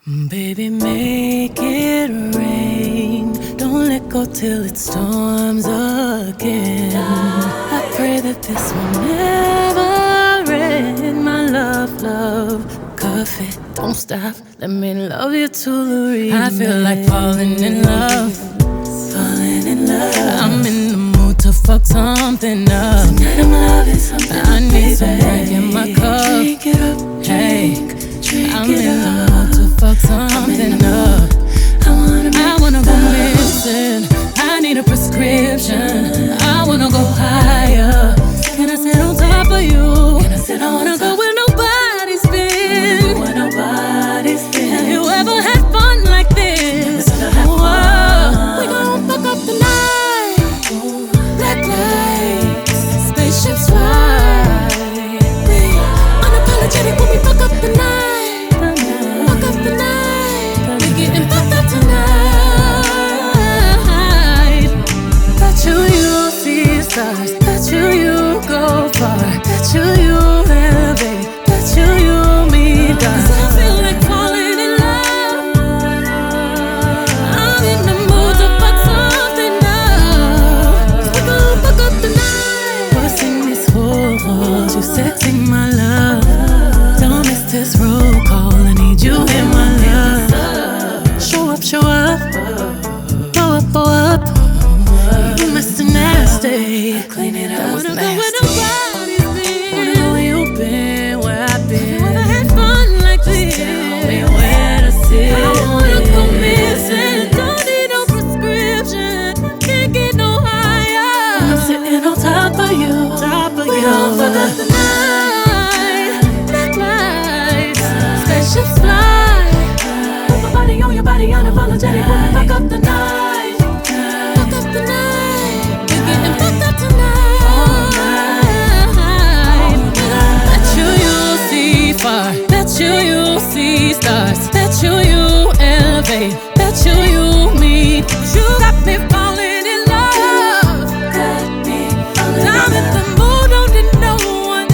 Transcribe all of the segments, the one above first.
Baby, make it rain. Don't let go till it storms again. I pray that this will never end. My love, coffee, don't stop. Let me love you to the remix. I feel like falling in love. Falling in love. I'm in the mood to fuck something up. Tonight I'm loving something. I need some drink in my cup. Drink it up, drink. I'm in the mood to fuck something up. I wanna go missing. I need a prescription. I wanna go higher. Can I sit on top of you? I wanna go where nobody's been. Have you ever had fun like this? Whoa. We gon' fuck up the night. Black lights, spaceships fly. We unapologetic when we fuck up the night. Bet you go far. Bet you elevate. Bet you meet God. 'Cause I feel like falling in love. I'm in the mood to fuck something up. We gon' fuck up the night. Busting these holes, you sexy my love. Don't miss this roll call. I need you in my love. Show up, show up. Blow up. You Mr. Nasty. Clean it up. I wanna go where nobody's been. Wanna know where you've been, where I've been. Never had fun like this. Tell me where to sit. I wanna go missing. Don't need no prescription. Can't get no higher. I'm sitting on top of you. We gon' fuck up the night. Black lights, spaceships fly. Put my body on your body, unapologetic. When we fuck up the night. Bet you see stars. Bet you elevate. Bet you meet. You got me falling in love. I'm in the mood, don't need no one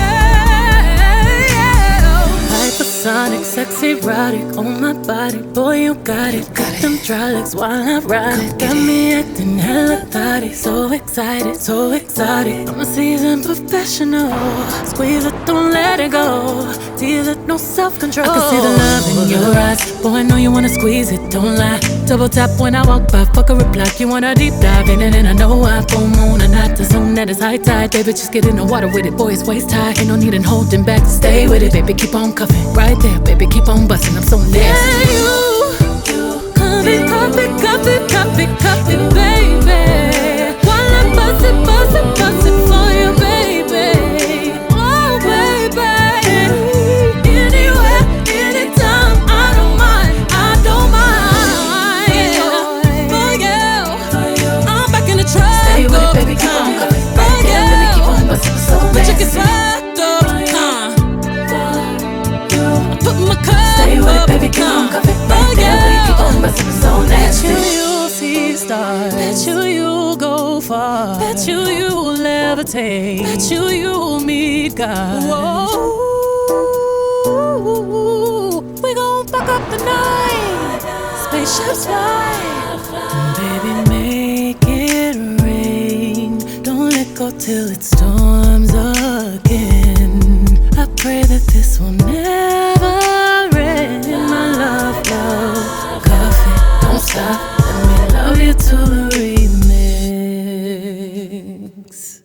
else. Hypersonic, sexy, erotic on my body. Boy, you got it. Got them dry legs while I ride it. Got me acting hella thotty. So excited, so exotic. I'm a seasoned professional. Squeeze it, don't let it go. Tease it, no self-control. I can see the love in your eyes. Boy, I know you wanna squeeze it, don't lie. Double tap when I walk by, fuck a reply. You wanna deep dive in it, and I know I full moon and not the zone that is high tide. Baby, just get in the water with it, boy, it's waist high. Ain't no need in holding back, stay with it, baby, keep on cuffing. Right there, baby, keep on busting, I'm so nasty. Yeah, you cuff it, baby. While I bust it for you, baby. Oh, baby. Anywhere, anytime, I don't mind. Yeah. For you, I'm back in the trap. Stay with it, baby, keep on cuffing. Right there, baby, keep on busting, so But you nasty. get swept up, put my cup Stay with it, up, baby, keep on cuffing. Right there, baby, keep on busting, so nasty. Bet you see stars. Bet you go far. Bet you levitate. Bet you meet God. Whoa. We gon' fuck up the night. Spaceships fly. Baby, make it rain. Don't let go till it storms again. I pray that this will never end. My love, coffee, don't stop. Let me love you to the remix.